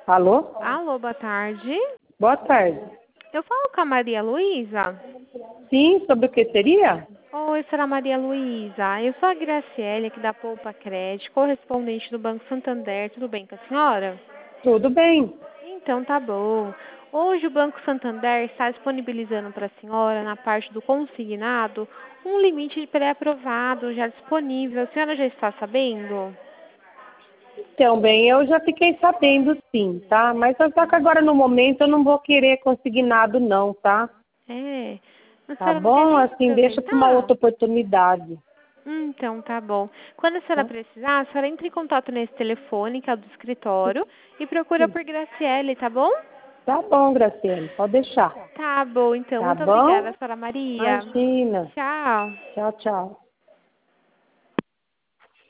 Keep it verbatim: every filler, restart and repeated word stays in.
Alô? Alô, boa tarde. Boa tarde. Eu falo com a Maria Luísa? Sim, sobre o que seria? Oi, senhora Maria Luísa. Eu sou a Graciele, aqui da Poupa Crédito, correspondente do Banco Santander. Tudo bem com a senhora? Tudo bem. Então tá bom. Hoje o Banco Santander está disponibilizando para a senhora, na parte do consignado, um limite de pré-aprovado já disponível. A senhora já está sabendo? Então, bem, eu já fiquei sabendo sim, tá? Mas só que agora no momento eu não vou querer consignado não, tá? É. A Tá senhora não quer bom? nem Assim, deixa para uma aproveitar? outra oportunidade. Hum, Então, tá bom. Quando a senhora Tá? precisar, a senhora entre em contato nesse telefone, que é o do escritório, e procura por Graciele, tá bom? Tá bom, Graciele, pode deixar. Tá bom, então. Tá Muito obrigada, bom? senhora Maria. Imagina. Tchau. Tchau, tchau.